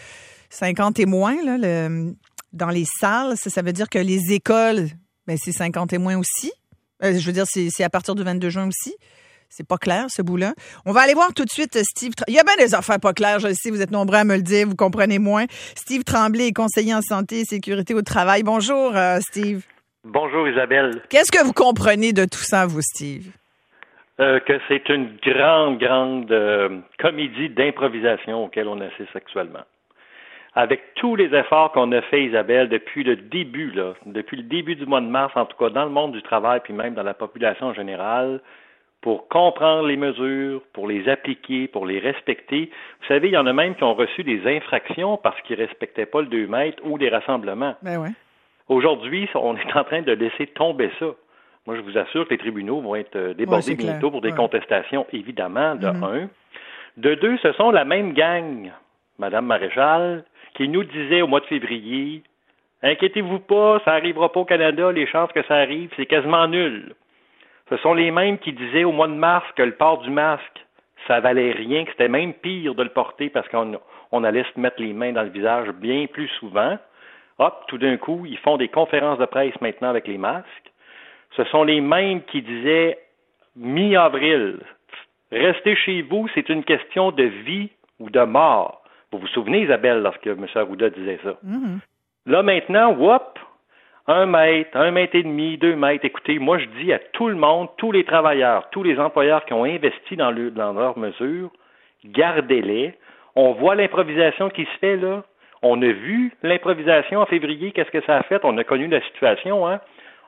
et moins, là, dans les salles. Ça veut dire que les écoles, ben, c'est 50 et moins aussi. Je veux dire, c'est à partir du 22 juin aussi. C'est pas clair, ce bout-là. On va aller voir tout de suite Steve. Il y a bien des affaires pas claires, je le sais, vous êtes nombreux à me le dire, vous comprenez moins. Steve Tremblay est conseiller en santé et sécurité au travail. Bonjour, Steve. Bonjour Isabelle. Qu'est-ce que vous comprenez de tout ça, vous, Steve? Que c'est une grande comédie d'improvisation auquel on assiste actuellement. Avec tous les efforts qu'on a fait, Isabelle, depuis le début du mois de mars, en tout cas dans le monde du travail, puis même dans la population en général, pour comprendre les mesures, pour les appliquer, pour les respecter. Vous savez, il y en a même qui ont reçu des infractions parce qu'ils ne respectaient pas le 2 mètres ou les rassemblements. Ben ouais. Aujourd'hui, on est en train de laisser tomber ça. Moi, je vous assure que les tribunaux vont être débordés bientôt pour des contestations, évidemment, de 1. De 2, ce sont la même gang, Madame Maréchal, qui nous disait au mois de février, « Inquiétez-vous pas, ça n'arrivera pas au Canada, les chances que ça arrive, c'est quasiment nul. » Ce sont les mêmes qui disaient au mois de mars que le port du masque, ça valait rien, que c'était même pire de le porter parce qu'on allait se mettre les mains dans le visage bien plus souvent. Hop, tout d'un coup, ils font des conférences de presse maintenant avec les masques. Ce sont les mêmes qui disaient mi-avril, restez chez vous, c'est une question de vie ou de mort. Vous vous souvenez, Isabelle, lorsque M. Arruda disait ça? Mm-hmm. Là, maintenant, whoop, 1 mètre, 1 mètre et demi, 2 mètres. Écoutez, moi, je dis à tout le monde, tous les travailleurs, tous les employeurs qui ont investi dans leurs mesures, gardez-les. On voit l'improvisation qui se fait, là. On a vu l'improvisation en février, qu'est-ce que ça a fait? On a connu la situation, hein?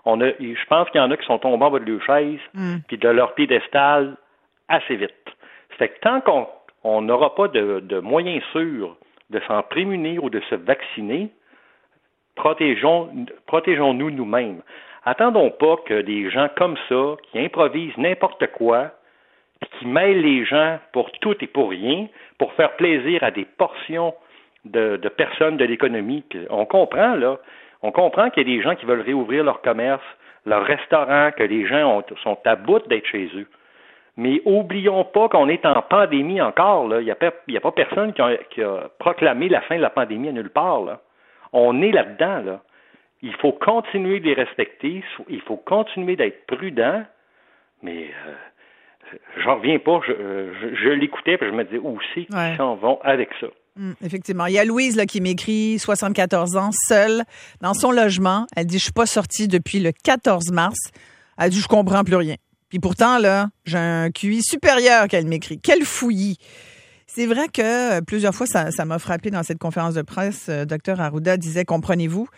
Je pense qu'il y en a qui sont tombés en bas de leur chaise puis de leur piédestal assez vite. C'est que tant qu'on n'aura pas de moyens sûrs de s'en prémunir ou de se vacciner, protégeons-nous nous-mêmes. Attendons pas que des gens comme ça, qui improvisent n'importe quoi, puis qui mêlent les gens pour tout et pour rien, pour faire plaisir à des portions de personnes de l'économie. On comprend qu'il y a des gens qui veulent réouvrir leur commerce, leur restaurant, que les gens sont à bout d'être chez eux. Mais oublions pas qu'on est en pandémie encore. Là. Il n'y a pas personne qui a proclamé la fin de la pandémie à nulle part. Là. On est là-dedans. Là. Il faut continuer de les respecter. Il faut continuer d'être prudent. Mais j'en reviens pas. Je l'écoutais et je me disais aussi qu'ils s'en vont avec ça. Effectivement. Il y a Louise là, qui m'écrit, 74 ans, seule, dans son logement. Elle dit, je suis pas sortie depuis le 14 mars. Elle dit, je comprends plus rien. Puis pourtant, là, j'ai un QI supérieur qu'elle m'écrit. Quel fouillis! C'est vrai que plusieurs fois, ça m'a frappé dans cette conférence de presse. Dr Arruda disait, comprenez-vous?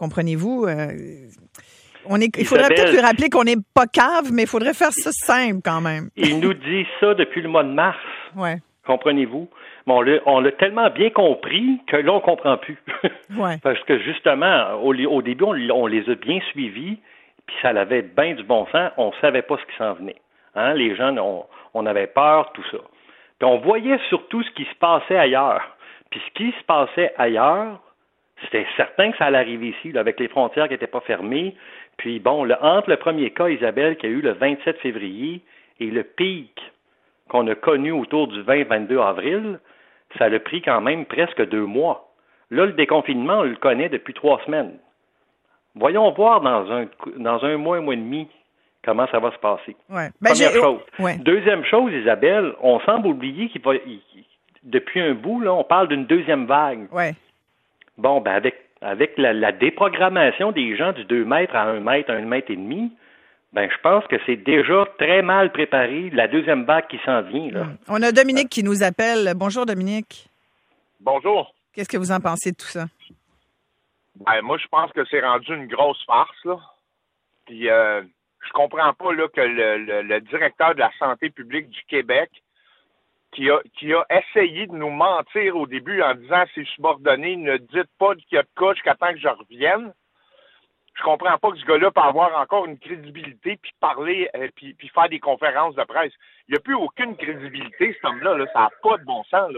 Il faudrait peut-être lui rappeler qu'on n'est pas cave, mais il faudrait faire ça simple quand même. Il nous dit ça depuis le mois de mars. Ouais. Comprenez-vous? Bon, on l'a tellement bien compris que là, on comprend plus. Ouais. Parce que justement, au début, on les a bien suivis. Puis ça avait bien du bon sens, on savait pas ce qui s'en venait. Hein? Les gens, on avait peur, tout ça. Puis on voyait surtout ce qui se passait ailleurs. Puis ce qui se passait ailleurs, c'était certain que ça allait arriver ici, là, avec les frontières qui n'étaient pas fermées. Puis bon, entre le premier cas, Isabelle, qui a eu le 27 février, et le pic qu'on a connu autour du 20-22 avril, ça a pris quand même presque 2 mois. Là, le déconfinement, on le connaît depuis 3 semaines. Voyons voir dans un mois et demi comment ça va se passer. Ouais. Première chose. Ouais. Deuxième chose, Isabelle, on semble oublier depuis un bout, là, on parle d'une deuxième vague. Ouais. Bon, ben avec la déprogrammation des gens du 2 mètres à 1 mètre, 1 mètre et demi, ben je pense que c'est déjà très mal préparé, la deuxième vague qui s'en vient. Là. On a Dominique qui nous appelle. Bonjour, Dominique. Bonjour. Qu'est-ce que vous en pensez de tout ça? Ben, moi, je pense que c'est rendu une grosse farce, là. Puis, je comprends pas, là, que le directeur de la santé publique du Québec, qui a essayé de nous mentir au début en disant à ses subordonnés, ne dites pas qu'il y a de cas jusqu'à temps que je revienne. Je comprends pas que ce gars-là peut avoir encore une crédibilité, puis parler, puis faire des conférences de presse. Il n'y a plus aucune crédibilité, cet homme-là, là. Ça n'a pas de bon sens, là.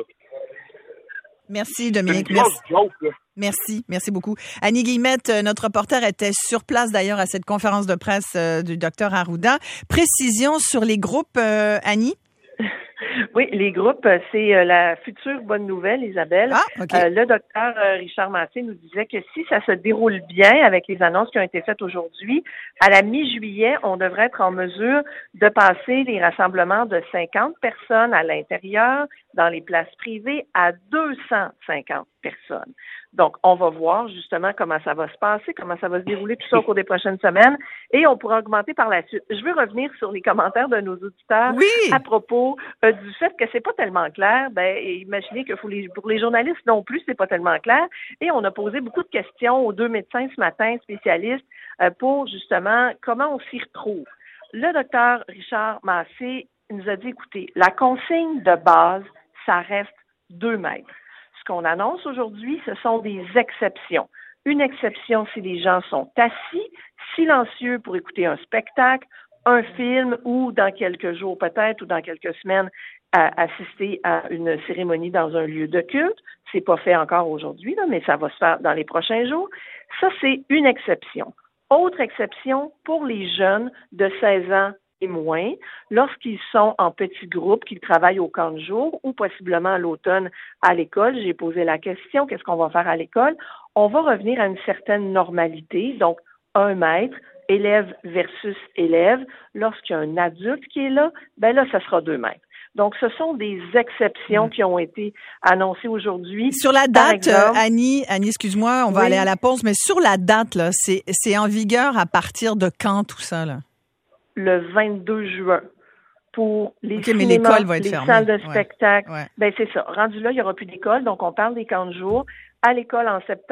Merci, Dominique. Merci beaucoup. Annie Guillemette, notre reporter, était sur place d'ailleurs à cette conférence de presse du Dr Arruda. Précision sur les groupes, Annie? Oui, les groupes, c'est la future bonne nouvelle, Isabelle. Ah, okay. Le docteur Richard Massé nous disait que si ça se déroule bien avec les annonces qui ont été faites aujourd'hui, à la mi-juillet, on devrait être en mesure de passer les rassemblements de 50 personnes à l'intérieur dans les places privées à 250 personnes. Donc, on va voir justement comment ça va se passer, comment ça va se dérouler tout ça au cours des prochaines semaines et on pourra augmenter par la suite. Je veux revenir sur les commentaires de nos auditeurs à propos du fait que c'est pas tellement clair. Ben, imaginez que pour les journalistes non plus, c'est pas tellement clair. Et on a posé beaucoup de questions aux 2 médecins ce matin, spécialistes, pour justement comment on s'y retrouve. Le docteur Richard Massé nous a dit, écoutez, la consigne de base, ça reste 2 mètres. Ce qu'on annonce aujourd'hui, ce sont des exceptions. Une exception si les gens sont assis, silencieux pour écouter un spectacle, un film ou dans quelques jours peut-être ou dans quelques semaines assister à une cérémonie dans un lieu de culte. C'est pas fait encore aujourd'hui, là, mais ça va se faire dans les prochains jours. Ça, c'est une exception. Autre exception pour les jeunes de 16 ans et moins, lorsqu'ils sont en petits groupes, qu'ils travaillent au camp de jour ou possiblement à l'automne à l'école. J'ai posé la question, qu'est-ce qu'on va faire à l'école? On va revenir à une certaine normalité, donc 1 mètre, élève versus élève. Lorsqu'il y a un adulte qui est là, ben là, ça sera 2 mètres. Donc, ce sont des exceptions qui ont été annoncées aujourd'hui. Sur la date, Annie, excuse-moi, on va aller à la pause, mais sur la date, là, c'est en vigueur à partir de quand tout ça, là? Le 22 juin. Pour les cinémas, mais l'école va être les fermée. Salles de spectacle. Ouais. Ben, c'est ça. Rendu là, il n'y aura plus d'école, donc on parle des camps de jour. À l'école, en septembre,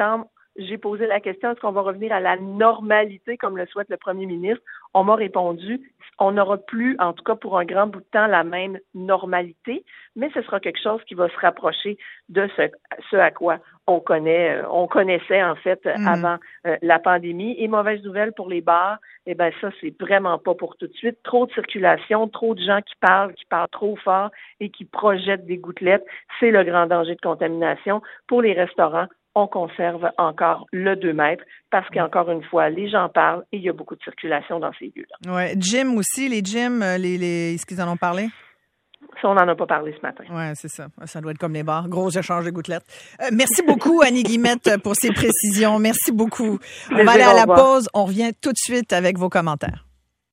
j'ai posé la question, est-ce qu'on va revenir à la normalité comme le souhaite le premier ministre? On m'a répondu, on n'aura plus, en tout cas pour un grand bout de temps, la même normalité, mais ce sera quelque chose qui va se rapprocher de ce à quoi on connaissait en fait avant la pandémie. Et mauvaise nouvelle pour les bars, eh ben ça, c'est vraiment pas pour tout de suite. Trop de circulation, trop de gens qui parlent trop fort et qui projettent des gouttelettes. C'est le grand danger de contamination. Pour les restaurants, on conserve encore le 2 mètres parce qu'encore une fois, les gens parlent et il y a beaucoup de circulation dans ces lieux-là. Ouais, gym aussi, les gyms, est-ce qu'ils en ont parlé? Ça, on n'en a pas parlé ce matin. Oui, c'est ça. Ça doit être comme les bars. Gros échange de gouttelettes. Merci beaucoup, Annie Guillemette, pour ces précisions. Merci beaucoup. On va aller à la pause. On revient tout de suite avec vos commentaires.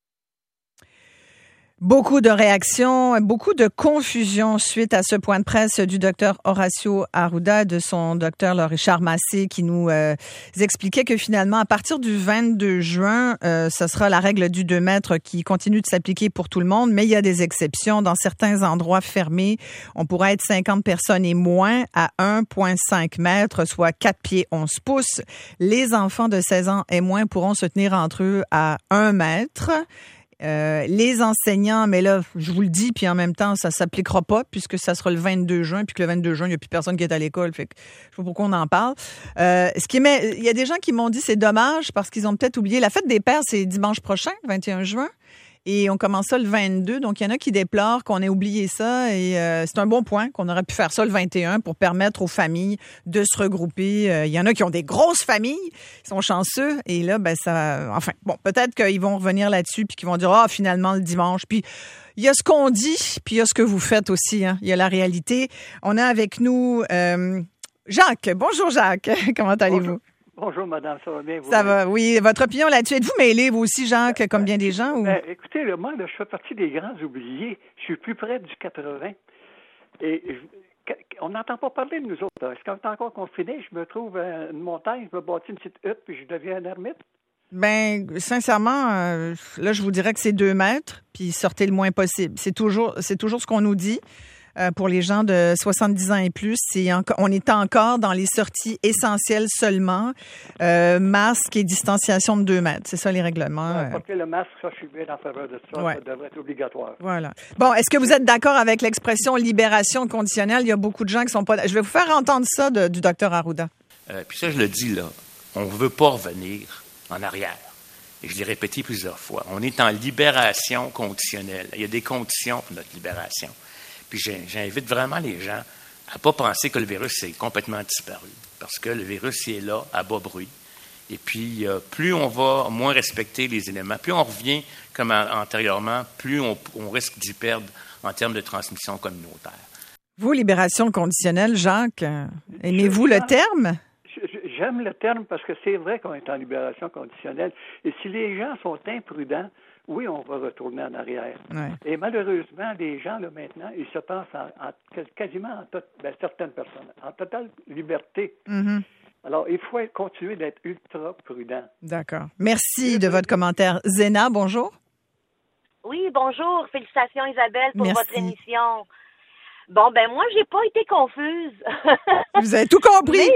Beaucoup de réactions, beaucoup de confusion suite à ce point de presse du docteur Horacio Arruda, de son docteur Richard Massé, qui nous expliquait que finalement, à partir du 22 juin, ce sera la règle du 2 mètres qui continue de s'appliquer pour tout le monde, mais il y a des exceptions. Dans certains endroits fermés, on pourra être 50 personnes et moins à 1,5 mètres, soit 4 pieds 11 pouces. Les enfants de 16 ans et moins pourront se tenir entre eux à 1 mètre. Les enseignants, mais là, je vous le dis, puis en même temps, ça s'appliquera pas puisque ça sera le 22 juin, puis que le 22 juin, il n'y a plus personne qui est à l'école. Fait que je sais pas pourquoi on en parle. Il y a des gens qui m'ont dit c'est dommage parce qu'ils ont peut-être oublié. La fête des pères, c'est dimanche prochain, 21 juin. Et on commence ça le 22. Donc, il y en a qui déplorent qu'on ait oublié ça. Et c'est un bon point qu'on aurait pu faire ça le 21 pour permettre aux familles de se regrouper. Il y en a qui ont des grosses familles, ils sont chanceux. Et là, peut-être qu'ils vont revenir là-dessus puis qu'ils vont dire, finalement, le dimanche. Puis, il y a ce qu'on dit, puis il y a ce que vous faites aussi. Hein. Il y a la réalité. On a avec nous Jacques. Bonjour, Jacques. Comment allez-vous? Bonjour, madame, ça va bien? Ça va, oui. Votre opinion là-dessus, êtes-vous mêlé, vous aussi, Jacques, comme bien des gens? Ou? Écoutez, moi, je fais partie des grands oubliés. Je suis plus près du 80. Et on n'entend pas parler de nous autres. Là. Est-ce qu'on est encore confinés? Je me trouve à une montagne, je me bâtis une petite hutte, puis je deviens un ermite. Ben, sincèrement, là, je vous dirais que c'est 2 mètres, puis sortez le moins possible. C'est toujours ce qu'on nous dit. Pour les gens de 70 ans et plus, on est encore dans les sorties essentielles seulement. Masque et distanciation de 2 mètres. C'est ça les règlements. Porter le masque, ça, je suis bien en faveur de ça. Ouais. Ça devrait être obligatoire. Voilà. Bon, est-ce que vous êtes d'accord avec l'expression libération conditionnelle? Il y a beaucoup de gens qui sont pas... Je vais vous faire entendre ça du docteur Arruda. Puis ça, je le dis là, on ne veut pas revenir en arrière. Et je l'ai répété plusieurs fois. On est en libération conditionnelle. Il y a des conditions pour notre libération. Puis j'invite vraiment les gens à ne pas penser que le virus est complètement disparu. Parce que le virus, il est là, à bas bruit. Et puis, plus on va moins respecter les éléments, plus on revient comme antérieurement, plus on risque d'y perdre en termes de transmission communautaire. Vous, libération conditionnelle, Jacques, aimez-vous le terme? J'aime le terme parce que c'est vrai qu'on est en libération conditionnelle. Et si les gens sont imprudents, oui, on va retourner en arrière. Ouais. Et malheureusement, les gens, là, maintenant, ils se pensent quasiment certaines personnes, en totale liberté. Mm-hmm. Alors, il faut continuer d'être ultra prudent. D'accord. Merci de votre commentaire. Zéna, bonjour. Oui, bonjour. Félicitations, Isabelle, pour votre émission. Bon, moi, j'ai pas été confuse. Vous avez tout compris.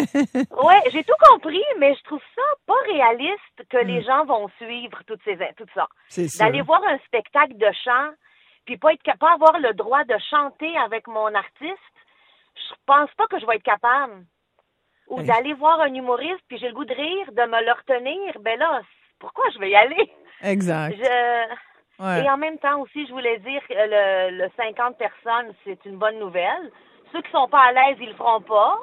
Oui, j'ai tout compris, mais je trouve ça pas réaliste que les gens vont suivre tout ça. C'est ça. D'aller voir un spectacle de chant, puis pas avoir le droit de chanter avec mon artiste, je pense pas que je vais être capable. Ou d'aller voir un humoriste, puis j'ai le goût de rire, de me le retenir, là, pourquoi je vais y aller? Exact. Ouais. Et en même temps aussi, je voulais dire que le 50 personnes, c'est une bonne nouvelle. Ceux qui sont pas à l'aise, ils le feront pas.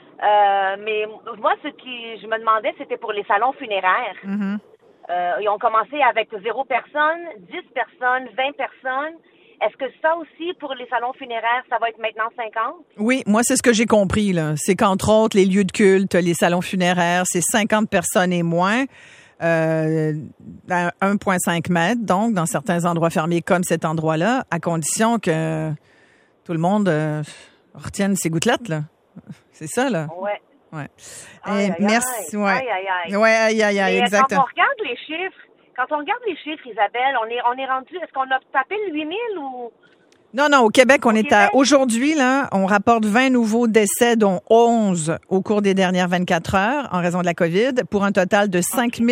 Mais moi, ce qui je me demandais, c'était pour les salons funéraires. Mm-hmm. Ils ont commencé avec 0 personnes, 10 personnes, 20 personnes. Est-ce que ça aussi, pour les salons funéraires, ça va être maintenant 50? Oui, moi, c'est ce que j'ai compris, là. C'est qu'entre autres, les lieux de culte, les salons funéraires, c'est 50 personnes et moins. 1,5 mètres, donc, dans certains endroits fermés comme cet endroit-là, à condition que tout le monde retienne ses gouttelettes, là. C'est ça, là? Ouais. Merci. Ouais, exactement. Quand on regarde les chiffres, Isabelle, on est rendu, est-ce qu'on a tapé le 8 000 ou Non, au Québec, aujourd'hui, là, on rapporte 20 nouveaux décès, dont 11 au cours des dernières 24 heures en raison de la COVID, pour un total de 5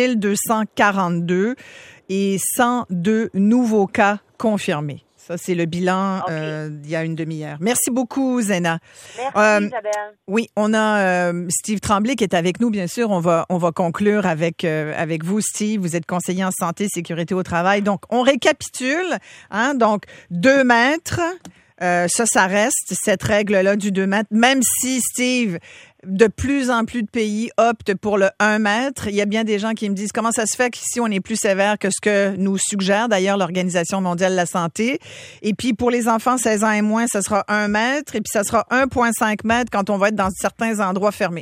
242 et 102 nouveaux cas confirmés. Ça, c'est le bilan il y a une demi-heure. Merci beaucoup, Zena. Merci, Isabelle. Oui, on a Steve Tremblay qui est avec nous, bien sûr. On va conclure avec vous, Steve. Vous êtes conseiller en santé, sécurité au travail. Donc, on récapitule. Donc, 2 mètres. Ça reste, cette règle-là du 2 mètres. Même si, Steve, de plus en plus de pays optent pour le 1 mètre, il y a bien des gens qui me disent comment ça se fait qu'ici, on est plus sévère que ce que nous suggère d'ailleurs l'Organisation mondiale de la santé. Et puis, pour les enfants 16 ans et moins, ça sera 1 mètre. Et puis, ça sera 1,5 mètre quand on va être dans certains endroits fermés.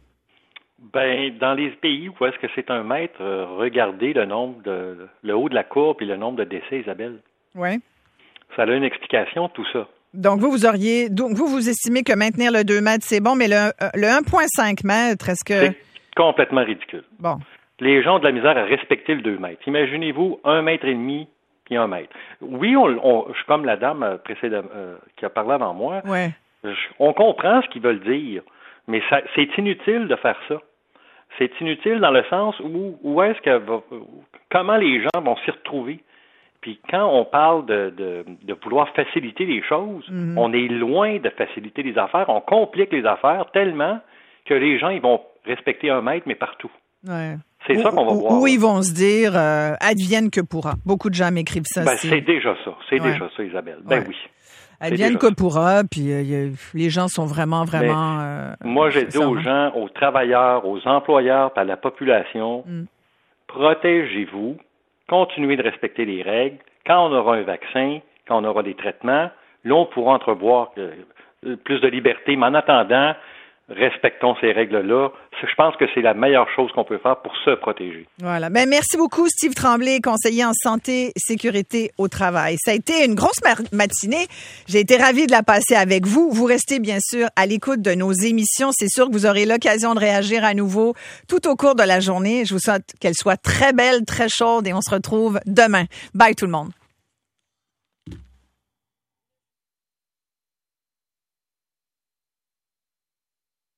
Ben, dans les pays où est-ce que c'est 1 mètre, regardez le haut de la courbe et le nombre de décès, Isabelle. Oui. Ça a une explication, tout ça. Donc, vous estimez que maintenir le 2 mètres, c'est bon, mais le 1,5 mètre, est-ce que... C'est complètement ridicule. Bon. Les gens ont de la misère à respecter le 2 mètres. Imaginez-vous 1,5 mètre puis 1 mètre. Oui, je suis comme la dame précédente qui a parlé avant moi. Ouais. On comprend ce qu'ils veulent dire, mais c'est inutile de faire ça. C'est inutile dans le sens où est-ce comment les gens vont s'y retrouver. Puis quand on parle de vouloir faciliter les choses, on est loin de faciliter les affaires. On complique les affaires tellement que les gens ils vont respecter 1 mètre, mais partout. Ouais. C'est ça qu'on va voir. Ou ils vont se dire advienne que pourra. Beaucoup de gens m'écrivent ça. C'est déjà ça. C'est déjà ça, Isabelle. Ben oui. Advienne que pourra, puis les gens sont vraiment... moi, j'ai dit aux gens, aux travailleurs, aux employeurs, à la population, protégez-vous. Continuez de respecter les règles. Quand on aura un vaccin, quand on aura des traitements, là, on pourra entrevoir plus de liberté. Mais en attendant, respectons ces règles-là. Je pense que c'est la meilleure chose qu'on peut faire pour se protéger. Voilà. Ben, merci beaucoup, Steve Tremblay, conseiller en santé et sécurité au travail. Ça a été une grosse matinée. J'ai été ravie de la passer avec vous. Vous restez bien sûr à l'écoute de nos émissions. C'est sûr que vous aurez l'occasion de réagir à nouveau tout au cours de la journée. Je vous souhaite qu'elle soit très belle, très chaude et on se retrouve demain. Bye tout le monde.